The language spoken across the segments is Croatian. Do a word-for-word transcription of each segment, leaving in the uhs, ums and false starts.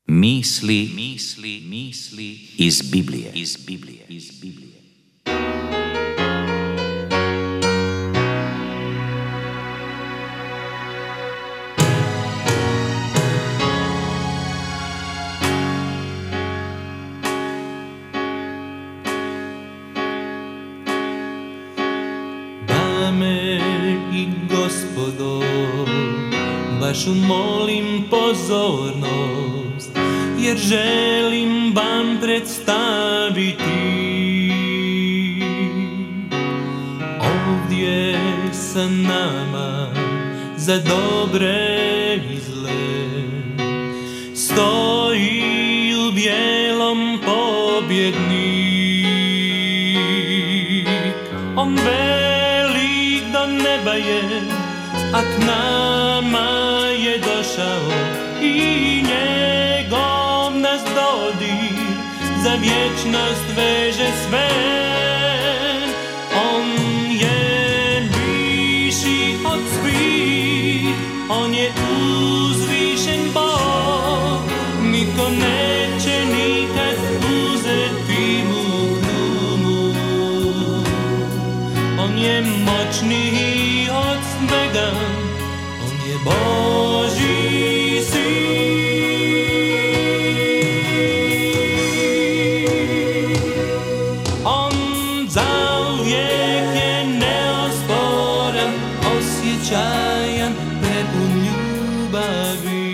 Misli, misli, misli iz Biblije, iz Biblije, iz Biblije. Dame i gospodo, vašu molim pozornost, jer želim vam predstaviti ovdje sa nama za dobre i zle stoji u bijelom pobjednik. On velik do neba je, a k nama je došao i njegov nas dodir za vječnost veže sve. On je viši od svih, on je uzvišen Bog, niko neće nikad uzeti mu krunu. On je moćniji od svega, on je Božji sin. On zauvijek je neosporan, osjećajan, prepun ljubavi.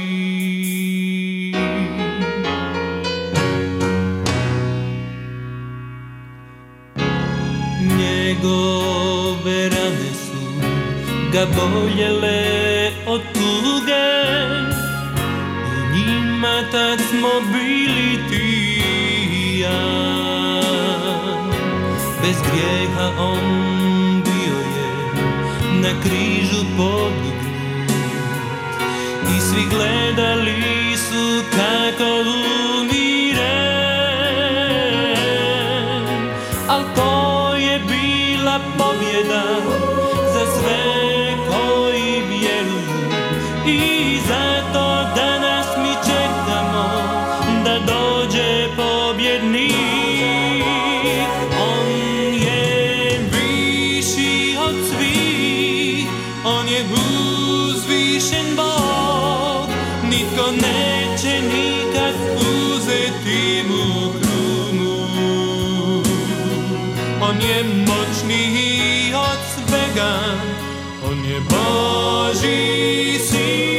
Njegove rane su ga boljele od tuge, u njima tad smo bili ti i ja. Bez grijeha on bio je na križu podignut i svi gledali su kako umire. Al to je bila pobjeda za sve koji vjeruju i zato danas mi čekamo da dođe pobjednik. On je viši od svih, on je uzvišen Bog, nitko neće nikad uzeti mu krunu. On je moćniji od svega, on je Božji sin.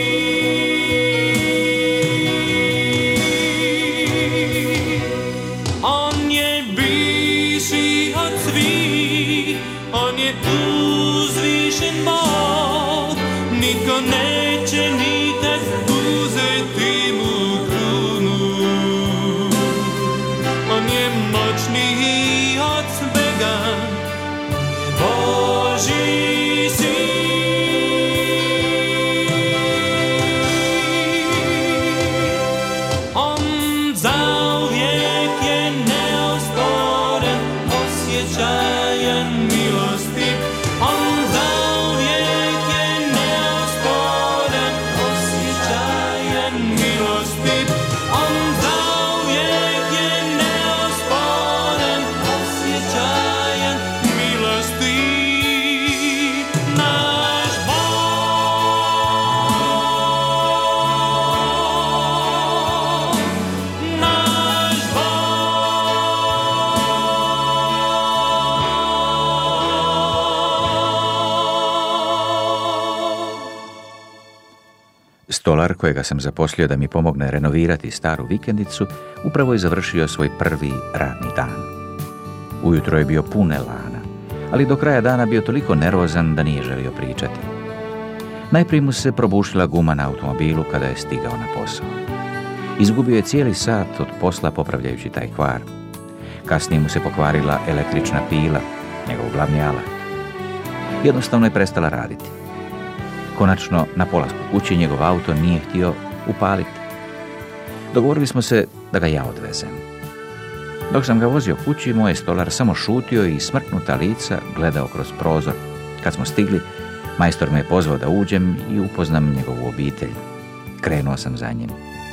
On je viši od svih, on je uzvišen Bog, nitko neće nikad uzeti mu krunu. On je moćniji od svega, on je Božji sin. On zauvijek je neosporan, osjećajan, milostiv. On zauvijek je neosporan, osjećajan, milostiv. On zauvijek je neosporan, osjećajan, milostiv. Naš Bog, naš Bog. Stolar kojega sam zaposlio da mi pomogne renovirati staru vikendicu upravo je završio svoj prvi radni dan. Ujutro je bio pun elana, ali do kraja dana bio toliko nervozan da nije želio pričati. Najprije mu se probušila guma na automobilu kada je stigao na posao. Izgubio je cijeli sat od posla popravljajući taj kvar. Kasnije mu se pokvarila električna pila, njegov glavni alat. Jednostavno je prestala raditi. Konačno, na polasku kući njegov auto nije htio upaliti. Dogovorili smo se da ga ja odvezem. Dok sam ga vozio kući, moj je stolar samo šutio i smrknuta lica gledao kroz prozor. Kad smo stigli, majstor me je pozvao da uđem i upoznam njegovu obitelj. Krenuo sam za njim.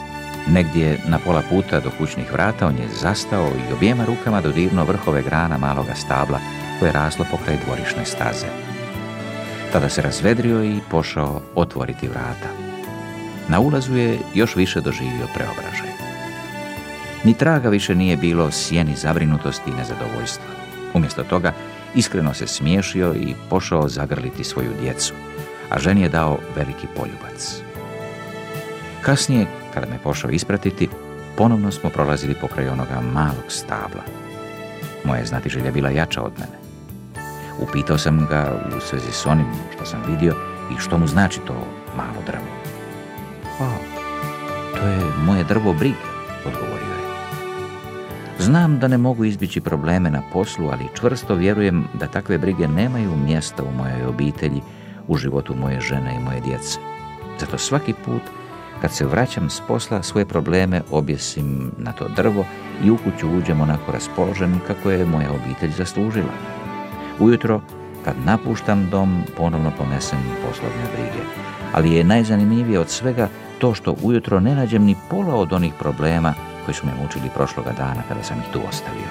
Negdje na pola puta do kućnih vrata on je zastao i objema rukama dodirnuo vrhove grana maloga stabla koje je raslo pokraj dvorišne staze. Tada se razvedrio i pošao otvoriti vrata. Na ulazu je još više doživio preobražaj. Ni traga više nije bilo sjeni zabrinutosti i nezadovoljstva. Umjesto toga iskreno se smiješio i pošao zagrliti svoju djecu, a ženi je dao veliki poljubac. Kasnije, kada me pošao ispratiti, ponovno smo prolazili pokraj onoga malog stabla. Moja je znatiželja bila jača od mene. Upitao sam ga u svezi s onim što sam vidio i što mu znači to malo drvo. O, to je moje drvo brige, odgovorio je. Znam da ne mogu izbjeći probleme na poslu, ali čvrsto vjerujem da takve brige nemaju mjesta u mojoj obitelji, u životu moje žene i moje djece. Zato svaki put kad se vraćam s posla, svoje probleme objesim na to drvo i u kuću uđem onako raspoložen kako je moja obitelj zaslužila. Ujutro, kad napuštam dom, ponovno ponesem poslovne brige, ali je najzanimljivije od svega to što ujutro ne nađem ni pola od onih problema koji su me mučili prošloga dana kada sam ih tu ostavio.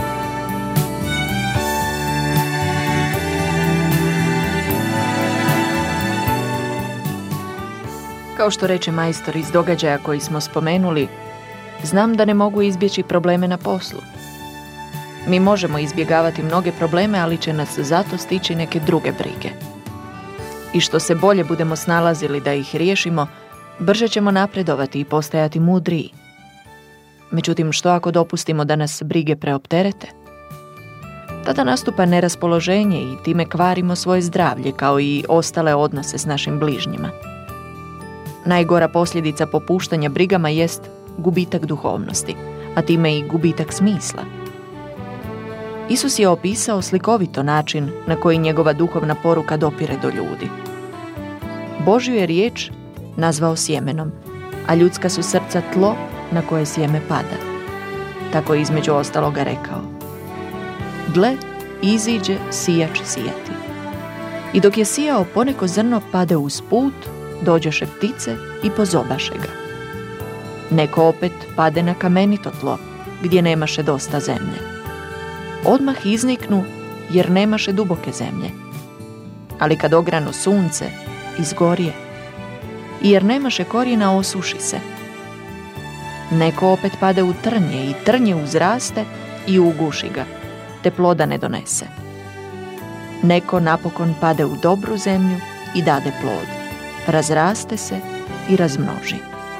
Kao što reče majstor iz događaja koji smo spomenuli, znam da ne mogu izbjeći probleme na poslu. Mi možemo izbjegavati mnoge probleme, ali će nas zato stići neke druge brige. I što se bolje budemo snalazili da ih riješimo, brže ćemo napredovati i postajati mudriji. Međutim, što ako dopustimo da nas brige preopterete? Tada nastupa neraspoloženje i time kvarimo svoje zdravlje kao i ostale odnose s našim bližnjima. Najgora posljedica popuštanja brigama jest gubitak duhovnosti, a time i gubitak smisla. Isus je opisao slikovito način na koji njegova duhovna poruka dopire do ljudi. Božju je riječ nazvao sjemenom, a ljudska su srca tlo na koje sjeme pada. Tako je između ostaloga rekao: gle, iziđe sijač sijati. I dok je sijao, poneko zrno pade uz put, dođoše ptice i pozobaše ga. Neko opet pade na kamenito tlo, gdje nemaše dosta zemlje. Odmah izniknu, jer nemaše duboke zemlje. Ali kad ogranu sunce, izgorje. I jer nemaše korijena, osuši se. Neko opet pade u trnje i trnje uzraste i uguši ga, te ploda ne donese. Neko napokon pade u dobru zemlju i dade plod, razraste se i razmnoži.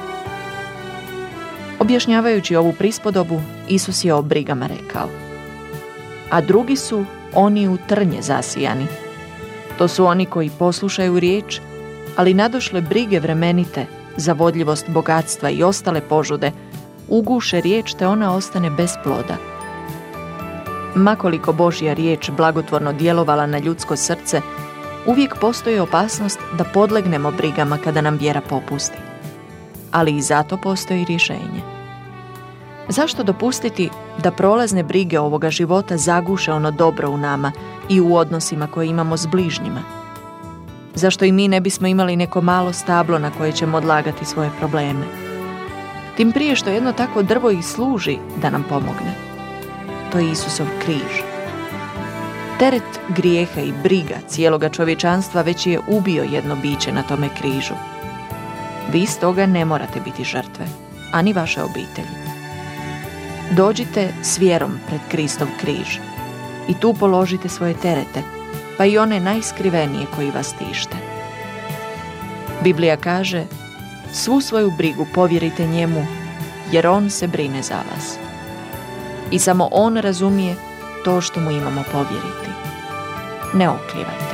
Objašnjavajući ovu prispodobu, Isus je o brigama rekao: a drugi su oni u trnje zasijani. To su oni koji poslušaju riječ, ali nadošle brige vremenite, zavodljivost bogatstva i ostale požude, uguše riječ te ona ostane bez ploda. Makoliko Božja riječ blagotvorno djelovala na ljudsko srce, uvijek postoji opasnost da podlegnemo brigama kada nam vjera popusti. Ali i zato postoji rješenje. Zašto dopustiti da prolazne brige ovoga života zaguše ono dobro u nama i u odnosima koje imamo s bližnjima? Zašto i mi ne bismo imali neko malo stablo na koje ćemo odlagati svoje probleme? Tim prije što jedno takvo drvo i služi da nam pomogne. To je Isusov križ. Teret grijeha i briga cijeloga čovječanstva već je ubio jedno biće na tome križu. Vi stoga ne morate biti žrtve, ani vaše obitelji. Dođite s vjerom pred Kristov križ i tu položite svoje terete, pa i one najskrivenije koji vas tište. Biblija kaže: svu svoju brigu povjerite njemu, jer on se brine za vas. I samo on razumije to što mu imamo povjeriti. Ne oklijevajte.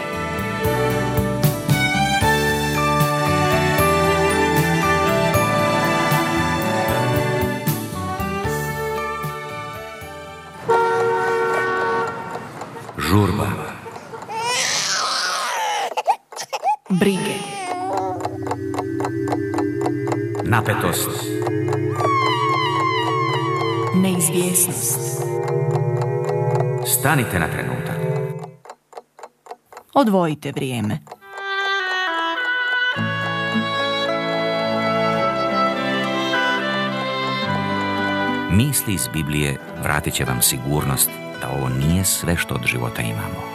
Žurba. Brige. Napetost. Neizvjesnost. Stanite na trenutak. Odvojite vrijeme. Misli iz Biblije vratit će vam sigurnost da ovo nije sve što od života imamo.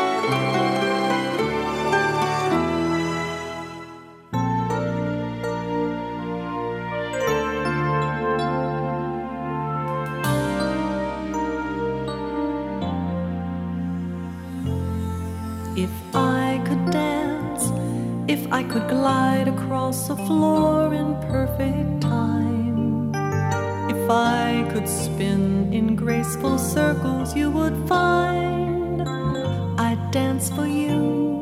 If I could dance, if I could glide across the floor in perfect time, if I could spin in graceful circles, you would find I'd dance for you,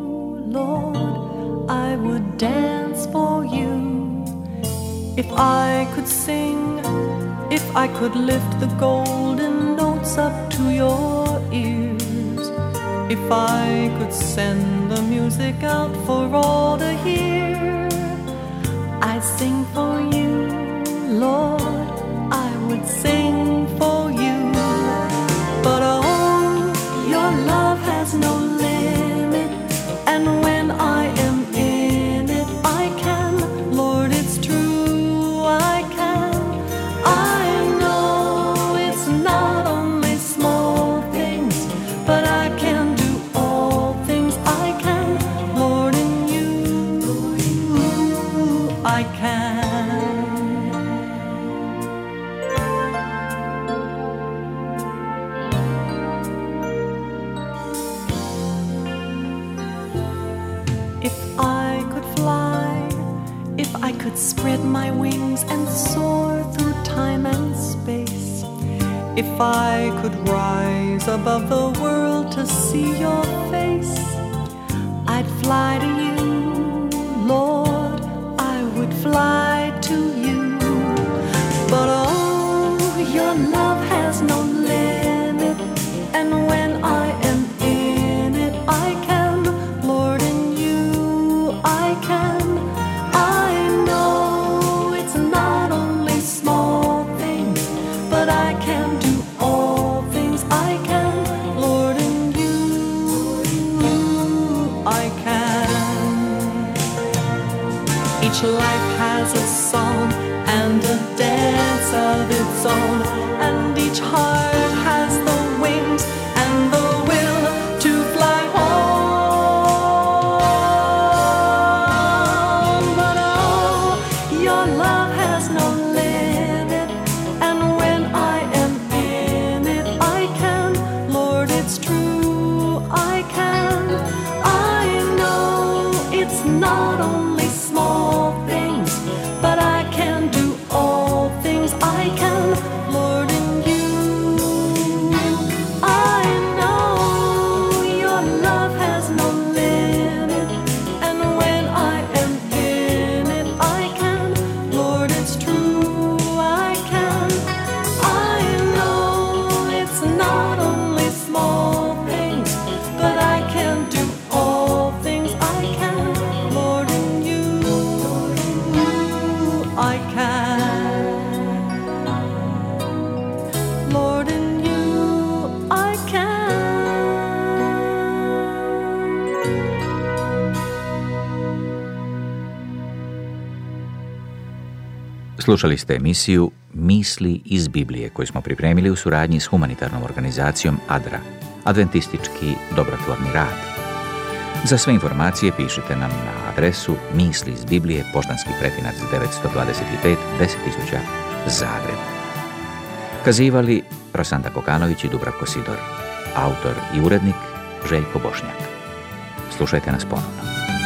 Lord, I would dance for you. If I could sing, if I could lift the golden notes up to your ears, if I could send the music out for all to hear, I'd sing for you, Lord, I would sing for you. But oh, your love has no limit, and when I am in it, I can, Lord, it's true, I can. I know it's not only small things, but I can do all things. I can, Lord, in you, I can. If I could fly, if I could spread my wings and soar through time and space, if I could rise above the world to see your face, I'd fly to you, Lord, I would fly to you. But oh, your love has no limit, and when I am in it, I can, Lord, in you, I can. I know it's not only small things, but I can do all things. I can, Lord, in you, I can. Each life has a song and a dance of its own, and each heart has the wings and the will to fly home. But oh, your love has no limit, and when I am in it, I can, Lord, it's true, I can. I know it's not only small things, but I can do all things. I can, Lord, in you. I know your love has no limit, and when I am in it, I can, Lord, it's true, I can. I know it's not only small things, but I can do all things. I can, Lord, in you, I can. Lord, in you, I can. Slušali ste emisiju Misli iz Biblije koju smo pripremili u suradnji s humanitarnom organizacijom Adra, Adventistički dobrotvorni rad. Za sve informacije pišite nam na adresu Misli iz Biblije, poštanski pretinac devetsto dvadeset pet deset tisuća, Zagreb. Kazivali Rosanda Kokanović i Dubravko Sidor, autor i urednik Željko Bošnjak. Slušajte nas ponovno.